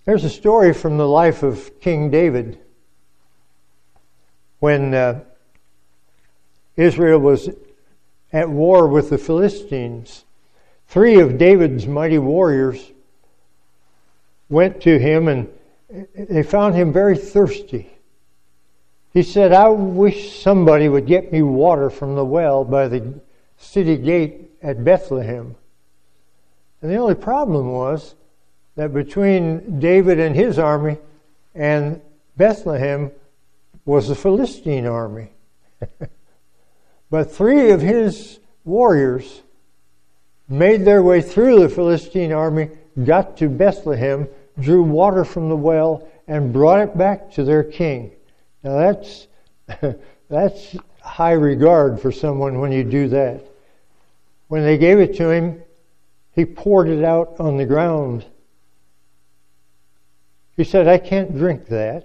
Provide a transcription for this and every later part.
There's a story from the life of King David. When Israel was at war with the Philistines, 3 of David's mighty warriors went to him, and they found him very thirsty. He said, "I wish somebody would get me water from the well by the city gate at Bethlehem." And the only problem was that between David and his army and Bethlehem was the Philistine army. But 3 of his warriors made their way through the Philistine army, got to Bethlehem, drew water from the well, and brought it back to their king. Now that's high regard for someone when you do that. When they gave it to him, he poured it out on the ground. He said, "I can't drink that."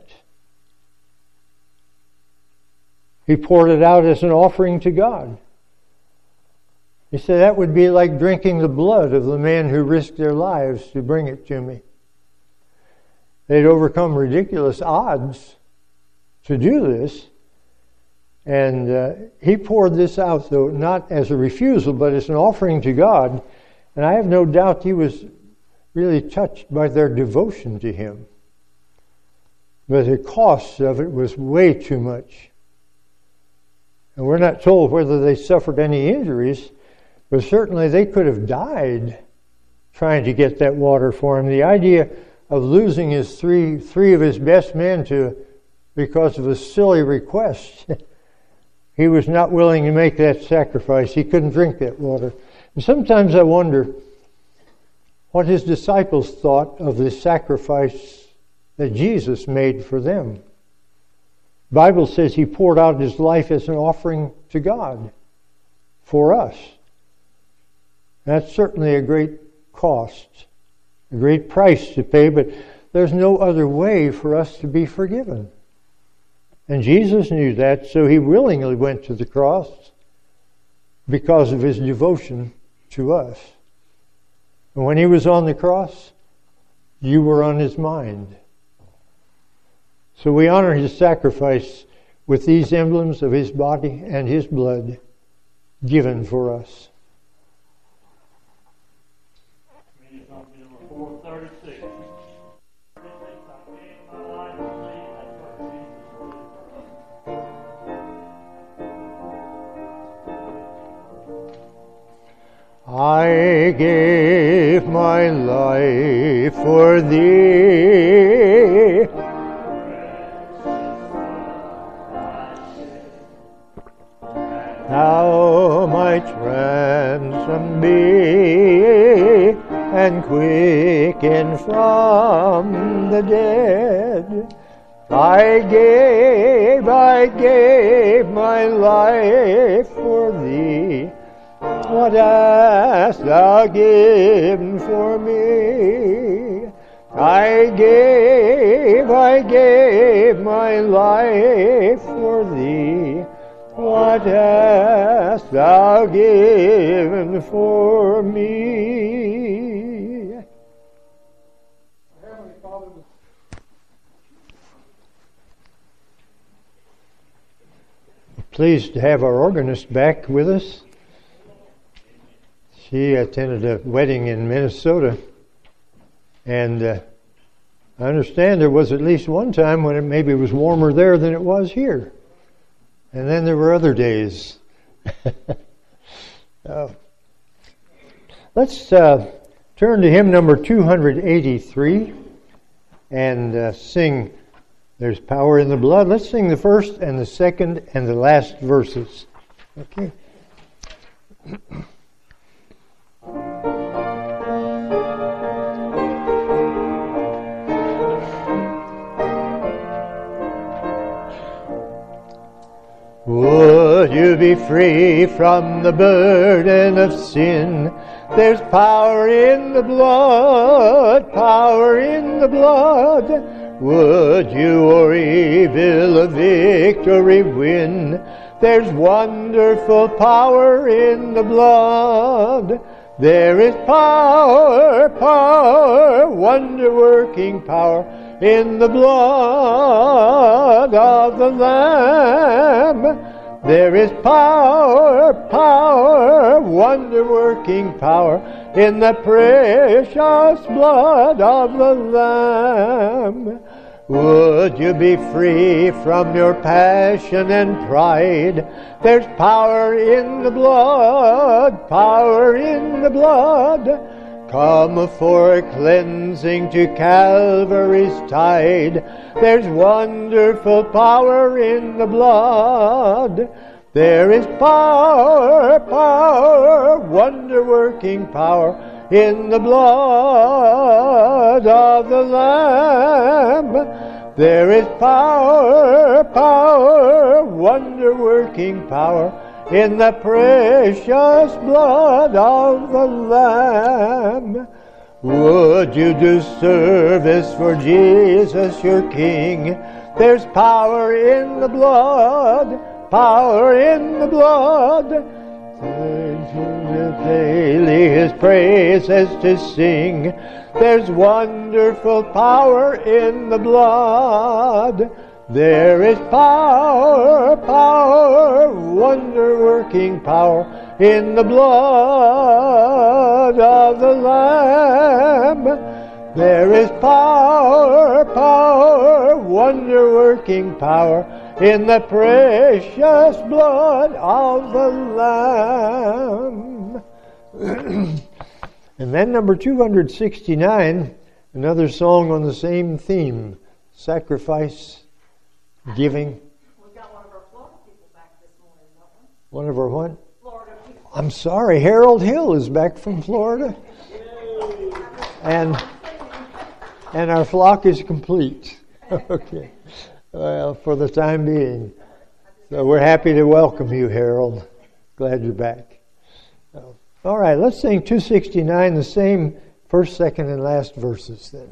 He poured it out as an offering to God. He said, "That would be like drinking the blood of the men who risked their lives to bring it to me." They'd overcome ridiculous odds to do this. And he poured this out, though, not as a refusal, but as an offering to God. And I have no doubt he was really touched by their devotion to him. But the cost of it was way too much. And we're not told whether they suffered any injuries, but certainly they could have died trying to get that water for him. The idea of losing his three of his best men because of a silly request, he was not willing to make that sacrifice. He couldn't drink that water. And sometimes I wonder what his disciples thought of the sacrifice that Jesus made for them. The Bible says he poured out his life as an offering to God for us. That's certainly a great cost, a great price to pay, but there's no other way for us to be forgiven. And Jesus knew that, so he willingly went to the cross because of his devotion to us. And when he was on the cross, you were on his mind. So we honor his sacrifice with these emblems of his body and his blood given for us. I gave my life for thee. Thou might ransom me and quicken from the dead. I gave my life for thee. What hast thou given for me? I gave my life for thee. What hast thou given for me? Heavenly Father, pleased to have our organist back with us. She attended a wedding in Minnesota, and I understand there was at least one time when it maybe was warmer there than it was here. And then there were other days. Let's turn to hymn number 283 and sing There's Power in the Blood. Let's sing the first and the second and the last verses. Okay. Would you be free from the burden of sin? There's power in the blood, power in the blood. Would you o'er evil a victory win? There's wonderful power in the blood. There is power, power, wonder-working power in the blood of the Lamb. There is power, power, wonder-working power in the precious blood of the Lamb. Would you be free from your passion and pride? There's power in the blood, power in the blood. Come for cleansing to Calvary's tide. There's wonderful power in the blood. There is power, power, wonder-working power in the blood of the Lamb. There is power, power, wonder-working power in the precious blood of the Lamb. Would you do service for Jesus your King? There's power in the blood, power in the blood. Daily His praises to sing. There's wonderful power in the blood. There is power, power, wonder-working power in the blood of the Lamb. There is power, power, wonder-working power in the precious blood of the Lamb. And then number 269, another song on the same theme, sacrifice, giving. We've got one of our Florida people back this morning, don't we? One of our what? Florida people. I'm sorry, Harold Hill is back from Florida. And our flock is complete. Okay. Well, for the time being. So we're happy to welcome you, Harold. Glad you're back. All right, let's sing 269, the same first, second, and last verses then.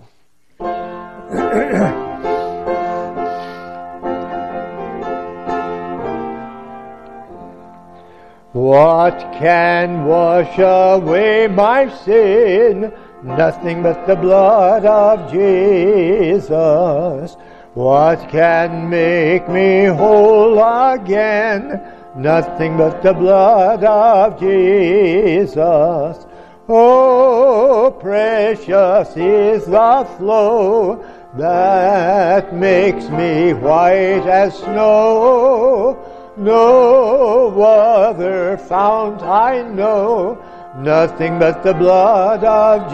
What can wash away my sin? Nothing but the blood of Jesus. What can make me whole again? Nothing but the blood of Jesus. Oh, precious is the flow that makes me white as snow. No other fount I know, nothing but the blood of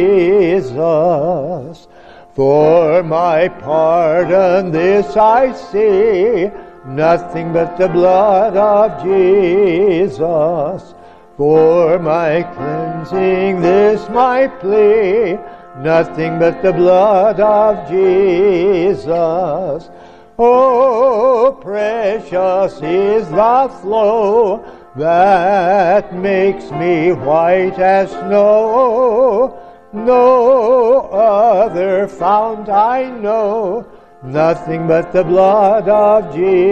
Jesus. For my pardon this I say, nothing but the blood of Jesus. For my cleansing this my plea, nothing but the blood of Jesus. Oh, precious is the flow that makes me white as snow. No other fount I know, nothing but the blood of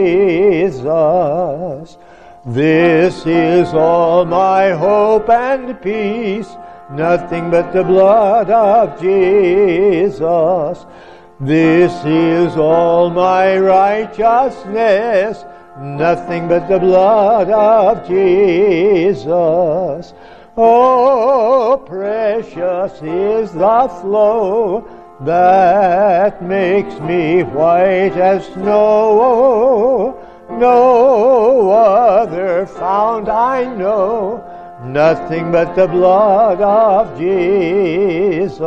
Jesus. This is all my hope and peace, nothing but the blood of Jesus. This is all my righteousness, nothing but the blood of Jesus. Oh, precious is the flow that makes me white as snow. No other fount I know, nothing but the blood of Jesus.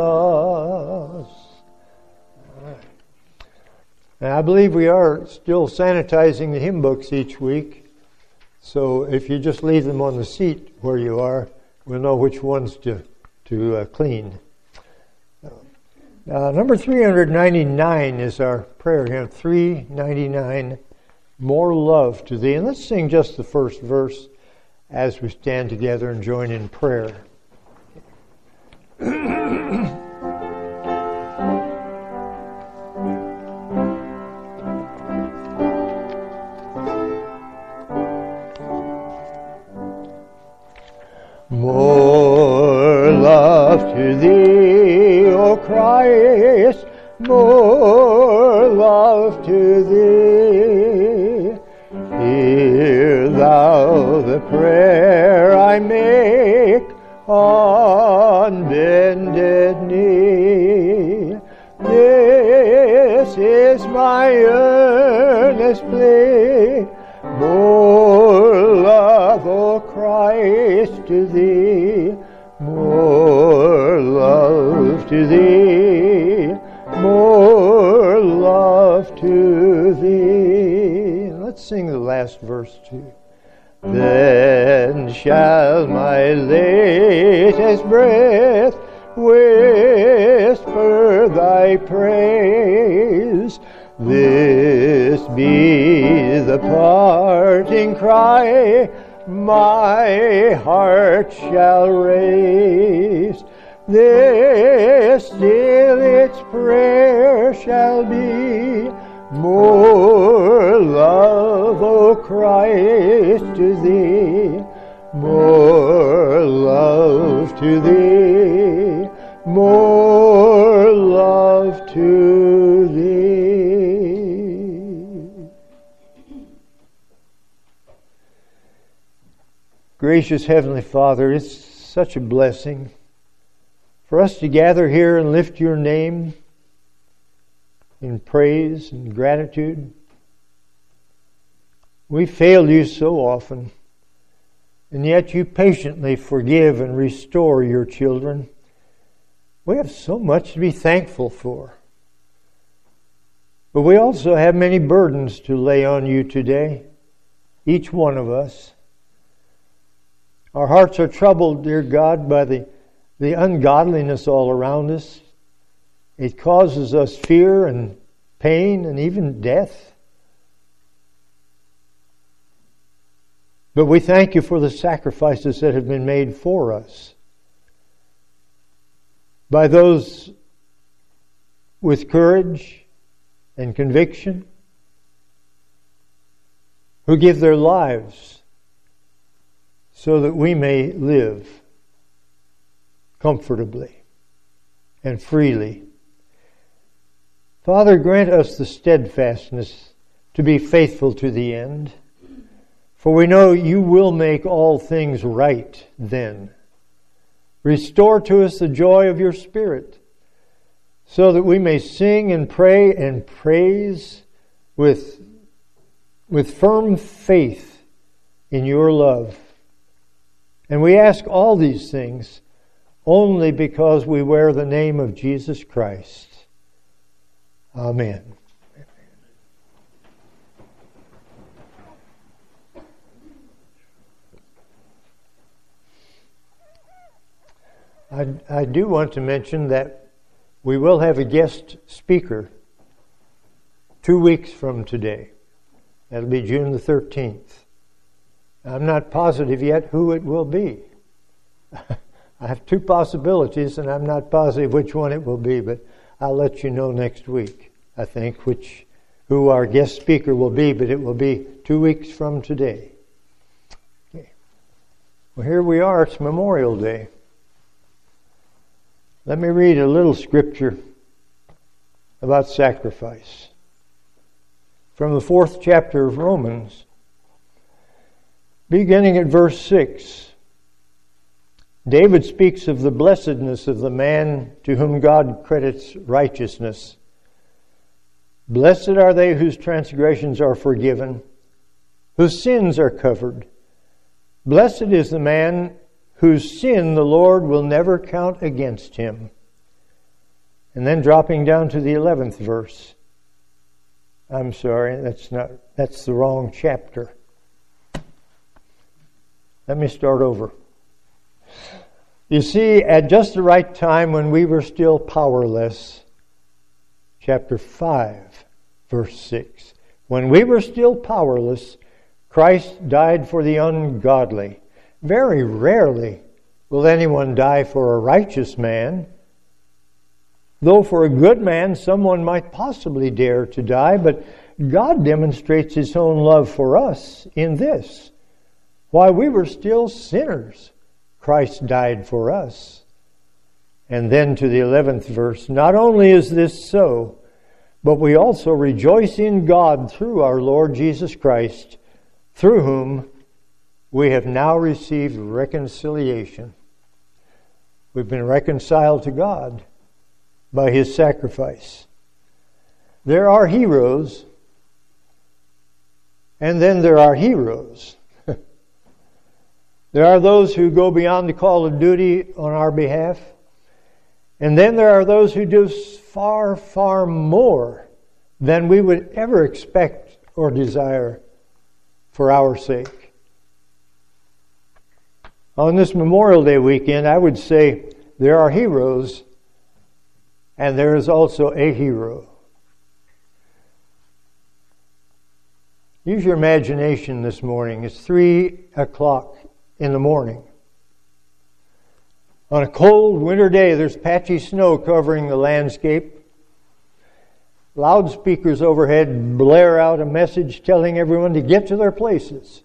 And I believe we are still sanitizing the hymn books each week. So if you just leave them on the seat where you are, we'll know which ones to clean. Number 399 is our prayer hymn, 399, More Love to Thee. And let's sing just the first verse as we stand together and join in prayer. More more love to thee. Hear thou the prayer I make on bended knee. This is my earnest plea, more love, O Christ, to thee, more love to thee, more love to thee. Let's sing the last verse too. Then shall my latest breath whisper thy praise. This be the parting cry my heart shall raise. This still its prayer shall be, more love, O Christ, to thee, more love to thee, more love to thee. Gracious Heavenly Father, it's such a blessing for us to gather here and lift your name in praise and gratitude. We fail you so often, and yet you patiently forgive and restore your children. We have so much to be thankful for. But we also have many burdens to lay on you today, each one of us. Our hearts are troubled, dear God, by the ungodliness all around us. It causes us fear and pain and even death. But we thank you for the sacrifices that have been made for us by those with courage and conviction who give their lives so that we may live comfortably and freely. Father, grant us the steadfastness to be faithful to the end, for we know you will make all things right then. Restore to us the joy of your Spirit, so that we may sing and pray and praise with firm faith in your love. And we ask all these things only because we wear the name of Jesus Christ. Amen. I do want to mention that we will have a guest speaker 2 weeks from today. That'll be June the 13th. I'm not positive yet who it will be. I have 2 possibilities, and I'm not positive which one it will be, but I'll let you know next week, I think, who our guest speaker will be, but it will be 2 weeks from today. Okay. Well, here we are. It's Memorial Day. Let me read a little scripture about sacrifice from the 4th chapter of Romans, beginning at verse 6. David speaks of the blessedness of the man to whom God credits righteousness. Blessed are they whose transgressions are forgiven, whose sins are covered. Blessed is the man whose sin the Lord will never count against him. And then dropping down to the 11th verse. I'm sorry, that's the wrong chapter. Let me start over. You see, at just the right time when we were still powerless, chapter 5, verse 6. When we were still powerless, Christ died for the ungodly. Very rarely will anyone die for a righteous man, though for a good man someone might possibly dare to die, but God demonstrates His own love for us in this. While we were still sinners, Christ died for us. And then to the 11th verse, not only is this so, but we also rejoice in God through our Lord Jesus Christ, through whom we have now received reconciliation. We've been reconciled to God by His sacrifice. There are heroes, and then there are heroes. There are those who go beyond the call of duty on our behalf. And then there are those who do far, far more than we would ever expect or desire for our sake. On this Memorial Day weekend, I would say there are heroes and there is also a hero. Use your imagination this morning. It's 3 o'clock in the morning. On a cold winter day, there's patchy snow covering the landscape. Loudspeakers overhead blare out a message telling everyone to get to their places.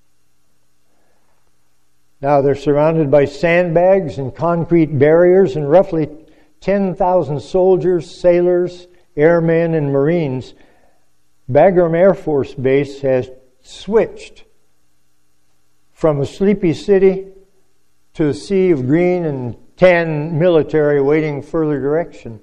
Now they're surrounded by sandbags and concrete barriers, and roughly 10,000 soldiers, sailors, airmen, and Marines. Bagram Air Force Base has switched from a sleepy city to a sea of green and tan military waiting further direction.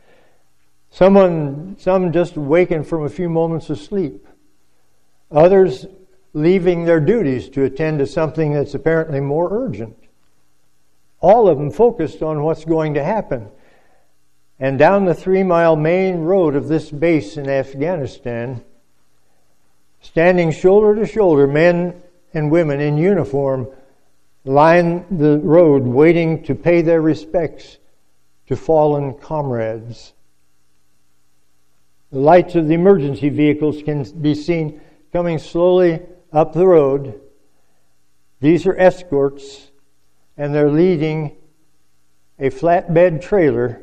Some just wakened from a few moments of sleep. Others leaving their duties to attend to something that's apparently more urgent. All of them focused on what's going to happen. And down the 3-mile main road of this base in Afghanistan, standing shoulder to shoulder, men and women in uniform line the road waiting to pay their respects to fallen comrades. The lights of the emergency vehicles can be seen coming slowly up the road. These are escorts, and they're leading a flatbed trailer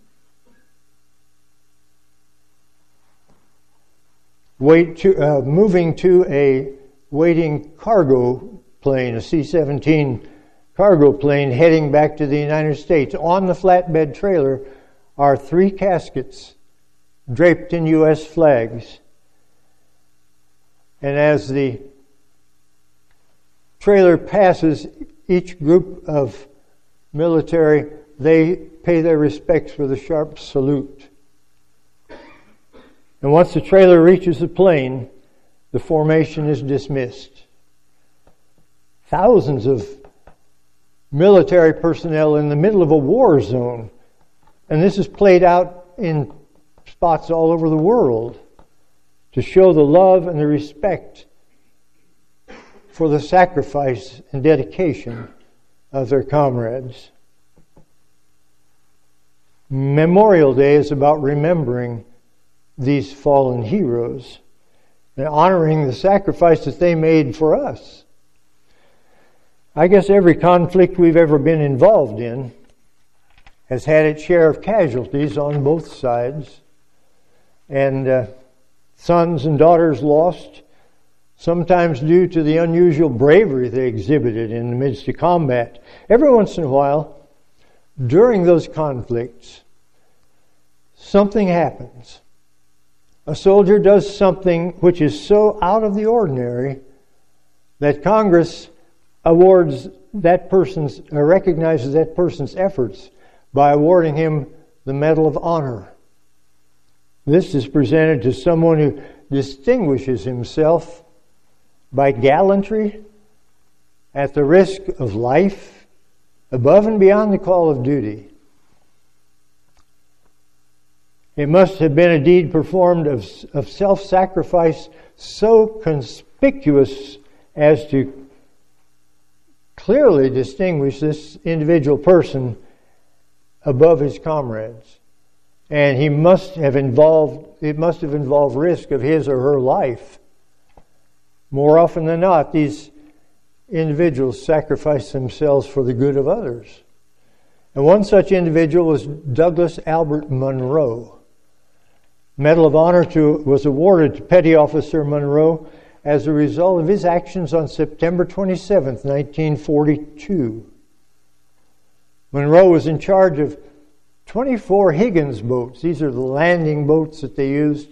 moving to a waiting cargo plane, a C-17 cargo plane heading back to the United States. On the flatbed trailer are 3 caskets draped in U.S. flags. And as the trailer passes each group of military, they pay their respects with a sharp salute. And once the trailer reaches the plane, the formation is dismissed. Thousands of military personnel in the middle of a war zone. And this is played out in spots all over the world to show the love and the respect for the sacrifice and dedication of their comrades. Memorial Day is about remembering these fallen heroes and honoring the sacrifice that they made for us. I guess every conflict we've ever been involved in has had its share of casualties on both sides, and sons and daughters lost, sometimes due to the unusual bravery they exhibited in the midst of combat. Every once in a while, during those conflicts, something happens. A soldier does something which is so out of the ordinary that Congress recognizes that person's efforts by awarding him the Medal of Honor. This is presented to someone who distinguishes himself by gallantry at the risk of life, above and beyond the call of duty. It must have been a deed performed of self-sacrifice so conspicuous as to clearly distinguish this individual person above his comrades. And it must have involved risk of his or her life. More often than not, these individuals sacrifice themselves for the good of others. And one such individual was Douglas Albert Monroe. Medal of Honor was awarded to Petty Officer Monroe as a result of his actions on September 27, 1942. Monroe was in charge of 24 Higgins boats. These are the landing boats that they used.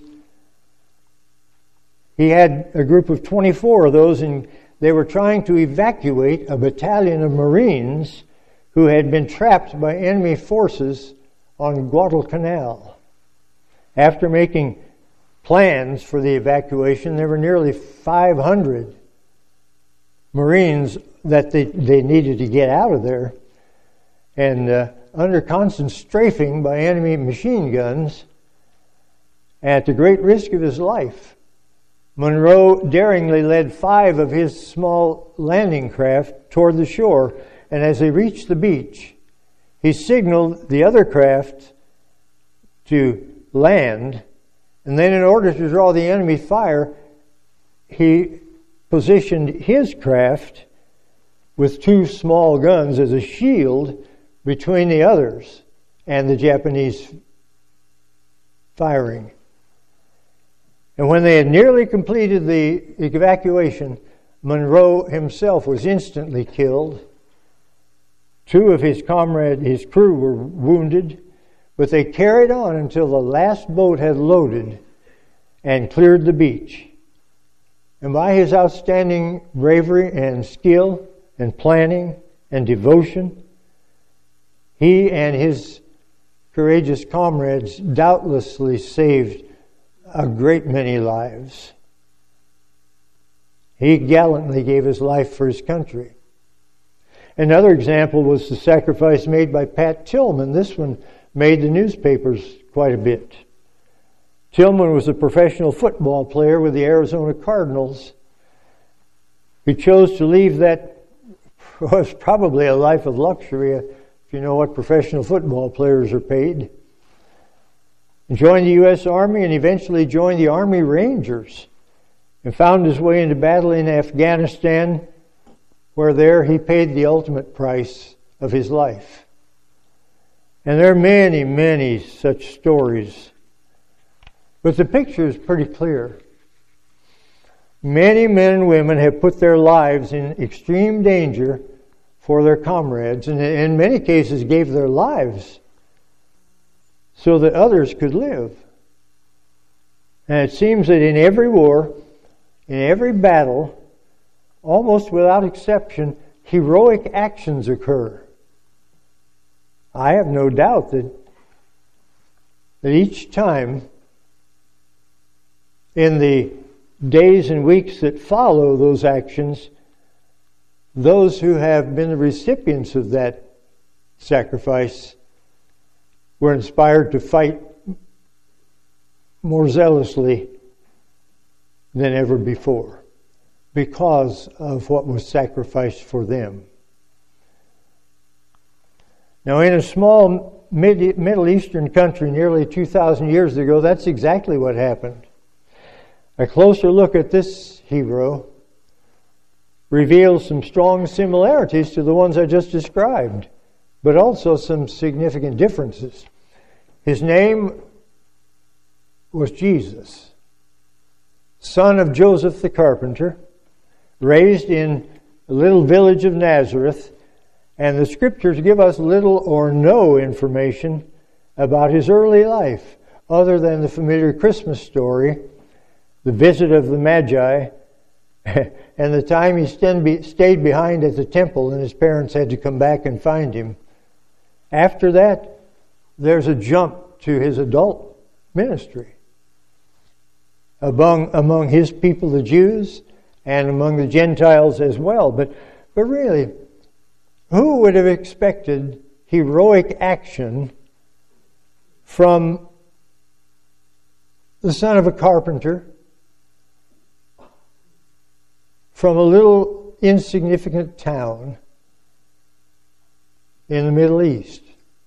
He had a group of 24 of those, and they were trying to evacuate a battalion of Marines who had been trapped by enemy forces on Guadalcanal. After making plans for the evacuation, there were nearly 500 Marines that they needed to get out of there. And under constant strafing by enemy machine guns, at the great risk of his life, Monroe daringly led 5 of his small landing craft toward the shore, and as they reached the beach, he signaled the other craft to land, and then in order to draw the enemy fire, he positioned his craft with 2 small guns as a shield between the others and the Japanese firing. And when they had nearly completed the evacuation, Monroe himself was instantly killed. 2 of his comrades, his crew, were wounded, but they carried on until the last boat had loaded and cleared the beach. And by his outstanding bravery and skill and planning and devotion, he and his courageous comrades doubtlessly saved a great many lives. He gallantly gave his life for his country. Another example was the sacrifice made by Pat Tillman. This one made the newspapers quite a bit. Tillman was a professional football player with the Arizona Cardinals. He chose to leave that was probably a life of luxury, if you know what professional football players are paid. He joined the U.S. Army and eventually joined the Army Rangers and found his way into battle in Afghanistan, where there he paid the ultimate price of his life. And there are many, many such stories. But the picture is pretty clear. Many men and women have put their lives in extreme danger for their comrades, and in many cases gave their lives so that others could live. And it seems that in every war, in every battle, almost without exception, heroic actions occur. I have no doubt that each time in the days and weeks that follow those actions, those who have been the recipients of that sacrifice were inspired to fight more zealously than ever before because of what was sacrificed for them. Now, in a small Middle Eastern country nearly 2,000 years ago, that's exactly what happened. A closer look at this hero reveals some strong similarities to the ones I just described, but also some significant differences. His name was Jesus, son of Joseph the carpenter, raised in a little village of Nazareth, and the scriptures give us little or no information about his early life, other than the familiar Christmas story, the visit of the Magi, and the time he stayed behind at the temple and his parents had to come back and find him. After that, there's a jump to his adult ministry among his people, the Jews, and among the Gentiles as well. But really, who would have expected heroic action from the son of a carpenter, from a little insignificant town in the Middle East?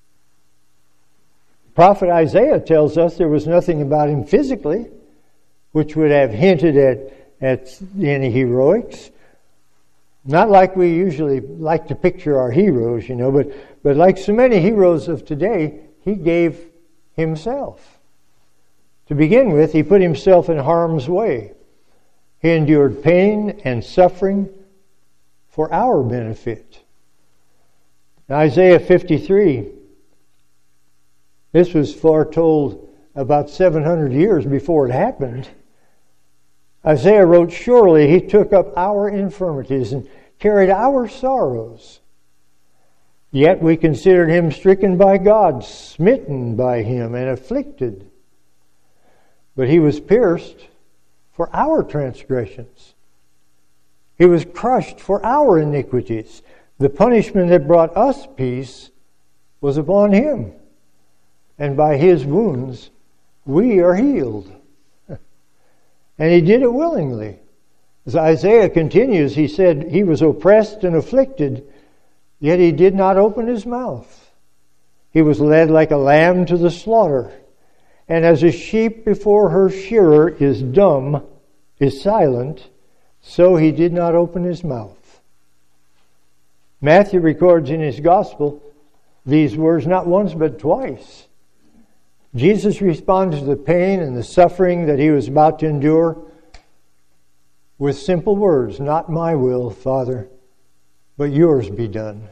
Prophet Isaiah tells us there was nothing about him physically which would have hinted at any heroics. Not like we usually like to picture our heroes, but like so many heroes of today, he gave himself. To begin with, he put himself in harm's way. He endured pain and suffering for our benefit. In Isaiah 53, this was foretold about 700 years before it happened. Isaiah wrote, "Surely he took up our infirmities and carried our sorrows. Yet we considered him stricken by God, smitten by him, and afflicted. But he was pierced for our transgressions. He was crushed for our iniquities. The punishment that brought us peace was upon him, and by his wounds we are healed." And he did it willingly. As Isaiah continues, he said, "He was oppressed and afflicted, yet he did not open his mouth. He was led like a lamb to the slaughter, and as a sheep before her shearer is dumb, is silent, so he did not open his mouth." Matthew records in his gospel these words not once but twice. Jesus responded to the pain and the suffering that he was about to endure with simple words, "Not my will, Father, but yours be done."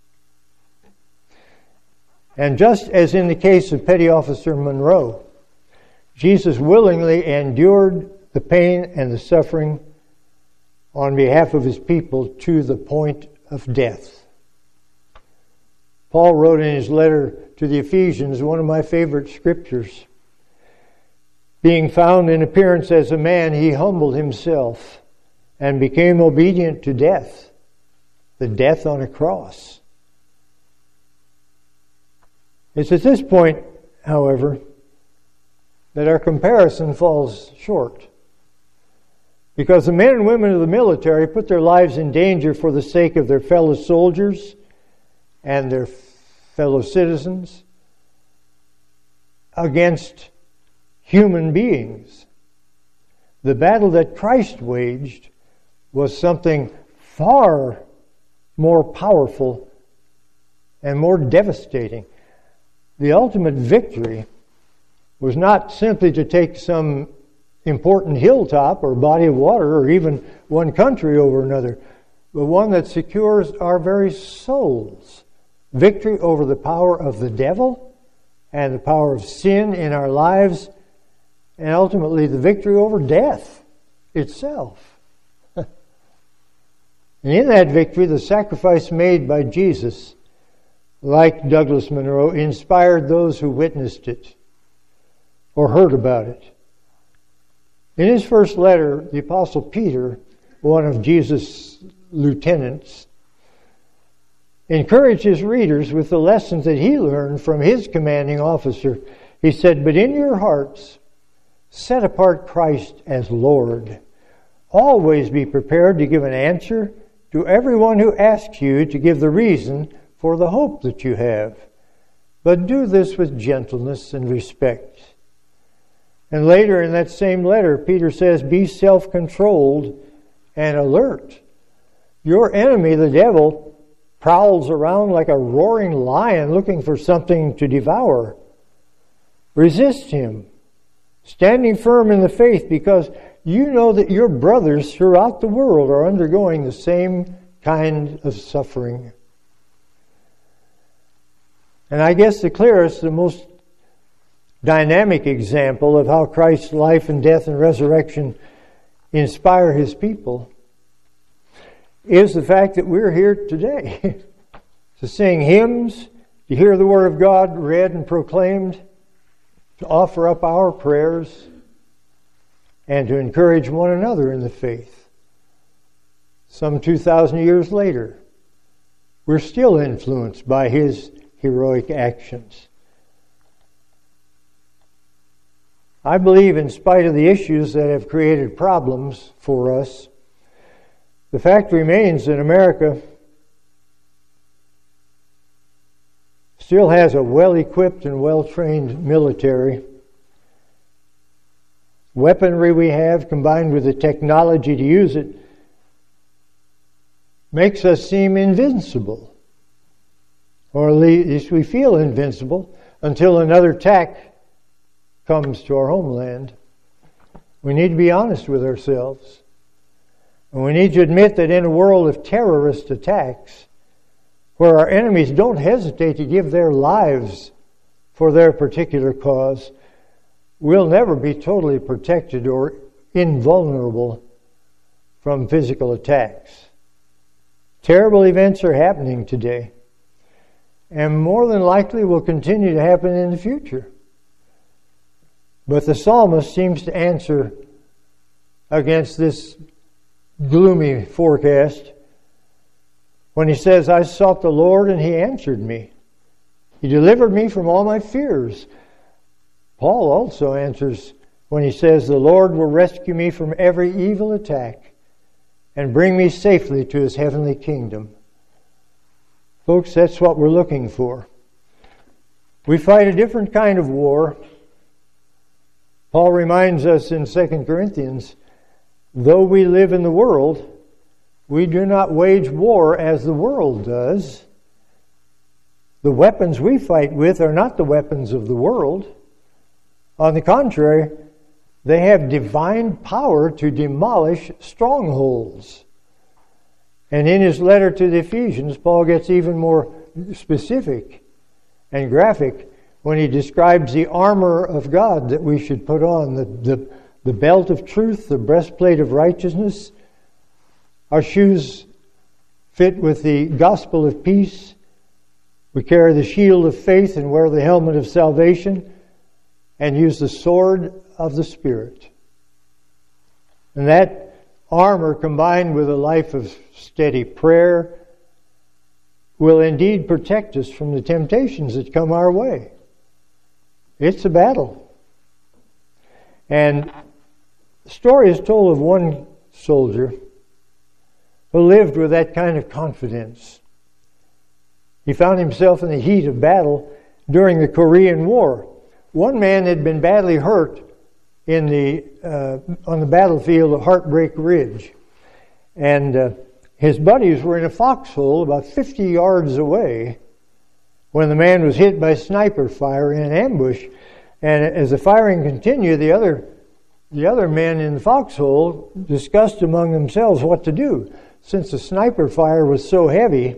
And just as in the case of Petty Officer Monroe, Jesus willingly endured the pain and the suffering on behalf of his people to the point of death. Paul wrote in his letter to the Ephesians, one of my favorite scriptures, "Being found in appearance as a man, he humbled himself and became obedient to death, the death on a cross." It's at this point, however, that our comparison falls short. Because the men and women of the military put their lives in danger for the sake of their fellow soldiers and their fellow citizens against human beings. The battle that Christ waged was something far more powerful and more devastating. The ultimate victory was not simply to take some important hilltop or body of water or even one country over another, but one that secures our very souls. Victory over the power of the devil and the power of sin in our lives, and ultimately the victory over death itself. And in that victory, the sacrifice made by Jesus, like Douglas Monroe, inspired those who witnessed it or heard about it. In his first letter, the Apostle Peter, one of Jesus' lieutenants, encouraged his readers with the lessons that he learned from his commanding officer. He said, "But in your hearts, set apart Christ as Lord. Always be prepared to give an answer to everyone who asks you to give the reason for the hope that you have. But do this with gentleness and respect." And later in that same letter, Peter says, "Be self-controlled and alert. Your enemy, the devil, prowls around like a roaring lion looking for something to devour. Resist him, standing firm in the faith, because you know that your brothers throughout the world are undergoing the same kind of suffering." And I guess the clearest, the most dynamic example of how Christ's life and death and resurrection inspire his people is the fact that we're here today to sing hymns, to hear the Word of God read and proclaimed, to offer up our prayers, and to encourage one another in the faith. Some 2,000 years later, we're still influenced by his heroic actions. I believe, in spite of the issues that have created problems for us, the fact remains that America still has a well-equipped and well-trained military. Weaponry we have, combined with the technology to use it, makes us seem invincible. Or at least we feel invincible until another attack comes to our homeland. We need to be honest with ourselves. And we need to admit that in a world of terrorist attacks, where our enemies don't hesitate to give their lives for their particular cause, we'll never be totally protected or invulnerable from physical attacks. Terrible events are happening today, and more than likely will continue to happen in the future. But the psalmist seems to answer against this gloomy forecast when he says, I sought the Lord and He answered me. He delivered me from all my fears. Paul also answers when he says, the Lord will rescue me from every evil attack and bring me safely to His heavenly kingdom. Folks, that's what we're looking for. We fight a different kind of war. Paul reminds us in 2 Corinthians, though we live in the world, we do not wage war as the world does. The weapons we fight with are not the weapons of the world. On the contrary, they have divine power to demolish strongholds. And in his letter to the Ephesians, Paul gets even more specific and graphic when he describes the armor of God that we should put on, the belt of truth, the breastplate of righteousness. Our shoes fit with the gospel of peace. We carry the shield of faith and wear the helmet of salvation and use the sword of the Spirit. And that armor, combined with a life of steady prayer, will indeed protect us from the temptations that come our way. It's a battle. And the story is told of one soldier who lived with that kind of confidence. He found himself in the heat of battle during the Korean War. One man had been badly hurt on the battlefield of Heartbreak Ridge. And his buddies were in a foxhole about 50 yards away when the man was hit by sniper fire in an ambush. And as the firing continued, the other men in the foxhole discussed among themselves what to do. Since the sniper fire was so heavy,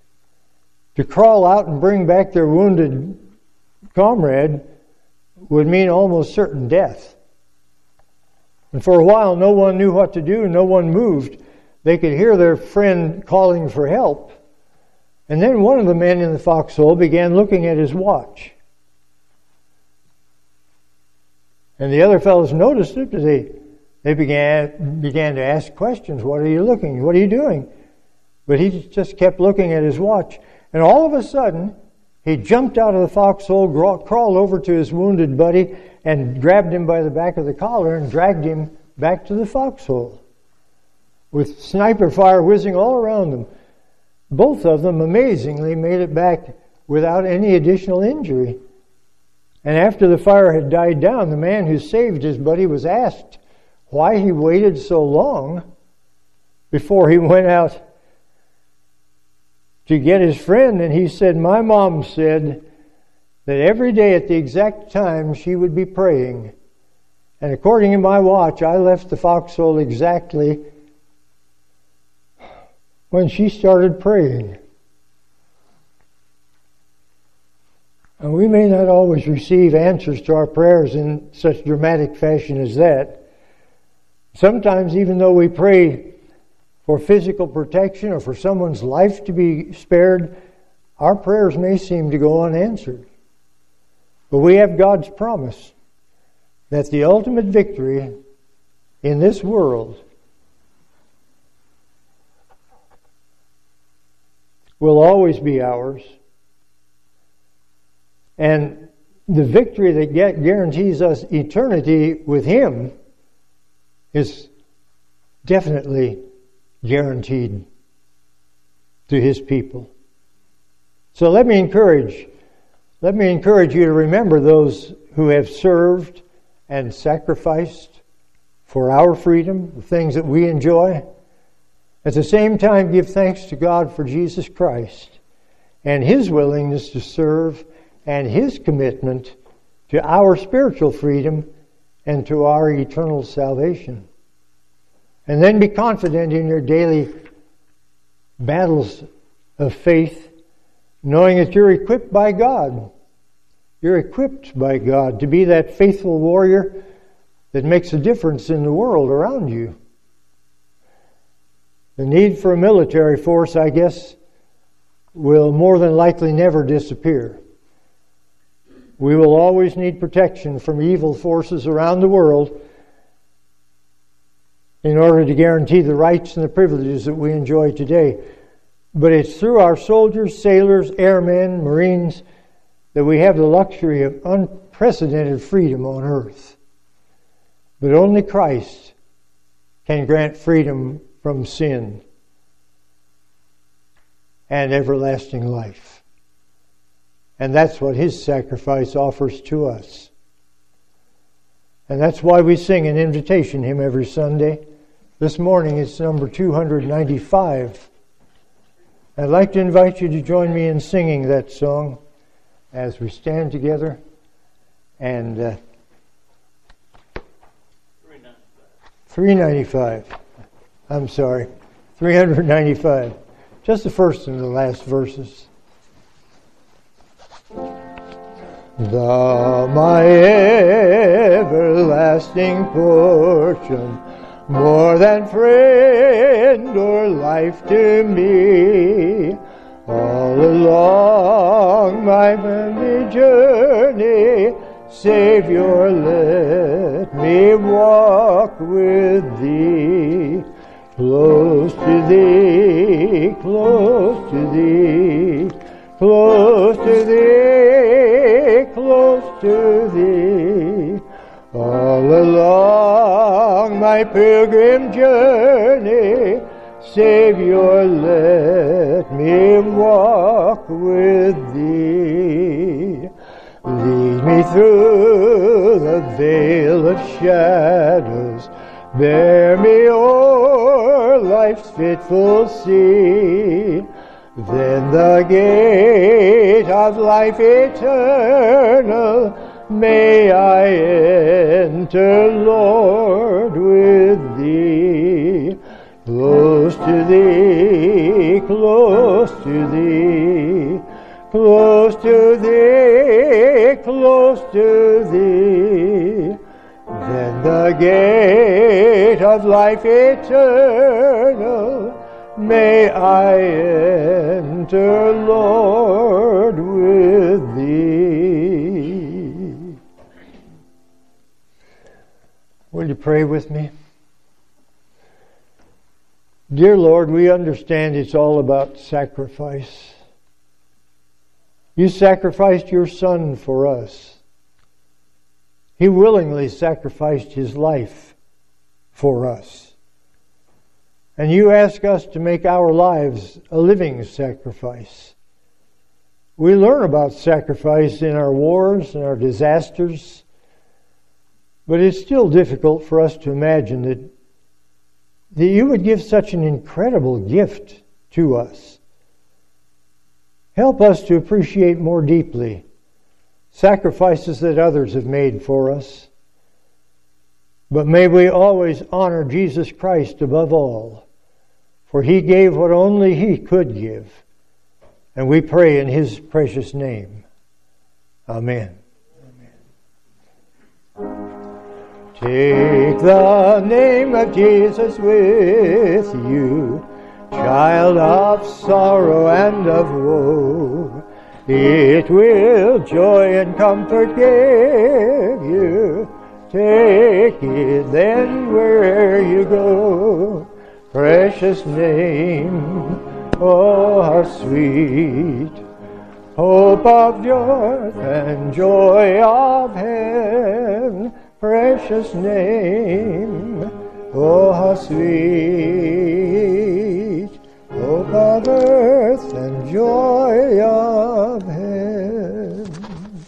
to crawl out and bring back their wounded comrade would mean almost certain death. And for a while, no one knew what to do. No one moved. They could hear their friend calling for help. And then one of the men in the foxhole began looking at his watch. And the other fellows noticed it. They began to ask questions. What are you looking? What are you doing? But he just kept looking at his watch. And all of a sudden, he jumped out of the foxhole, crawled over to his wounded buddy, and grabbed him by the back of the collar and dragged him back to the foxhole, with sniper fire whizzing all around them. Both of them, amazingly, made it back without any additional injury. And after the fire had died down, the man who saved his buddy was asked why he waited so long before he went out to get his friend. And he said, my mom said that every day at the exact time she would be praying. And according to my watch, I left the foxhole exactly when she started praying. And we may not always receive answers to our prayers in such dramatic fashion as that. Sometimes, even though we pray for physical protection or for someone's life to be spared, our prayers may seem to go unanswered. But we have God's promise that the ultimate victory in this world will always be ours. And the victory that guarantees us eternity with Him is definitely guaranteed to His people. So let me encourage you to remember those who have served and sacrificed for our freedom, the things that we enjoy. At the same time, give thanks to God for Jesus Christ and His willingness to serve and His commitment to our spiritual freedom and to our eternal salvation. And then be confident in your daily battles of faith knowing that you're equipped by God. You're equipped by God to be that faithful warrior that makes a difference in the world around you. The need for a military force, I guess, will more than likely never disappear. We will always need protection from evil forces around the world in order to guarantee the rights and the privileges that we enjoy today. But it's through our soldiers, sailors, airmen, Marines that we have the luxury of unprecedented freedom on earth. But only Christ can grant freedom from sin and everlasting life. And that's what His sacrifice offers to us. And that's why we sing an invitation hymn every Sunday. This morning it's number 295. I'd like to invite you to join me in singing that song as we stand together and 395. I'm sorry, 395. Just the first and the last verses. Thou my everlasting portion, more than friend or life to me, all along my lonely journey, Savior, let me walk with Thee. Close to Thee, close to Thee, close to Thee, close to Thee. All along my pilgrim journey, Savior, let me walk with Thee. Lead me through the vale of shadows, bear me o'er life's fitful sea. Then the gate of life eternal may I enter, Lord, with Thee. Close to Thee, close to Thee, close to Thee, close to Thee. Then the gate of life eternal may I enter, Lord, with Thee. Will you pray with me? Dear Lord, we understand it's all about sacrifice. You sacrificed your Son for us. He willingly sacrificed His life for us. And you ask us to make our lives a living sacrifice. We learn about sacrifice in our wars and our disasters, but it's still difficult for us to imagine that you would give such an incredible gift to us. Help us to appreciate more deeply sacrifices that others have made for us. But may we always honor Jesus Christ above all, for He gave what only He could give. And we pray in His precious name. Amen. Take the name of Jesus with you, child of sorrow and of woe. It will joy and comfort give you. Take it then where you go. Precious name, oh how sweet, hope of earth and joy of heaven. Precious name, oh how sweet.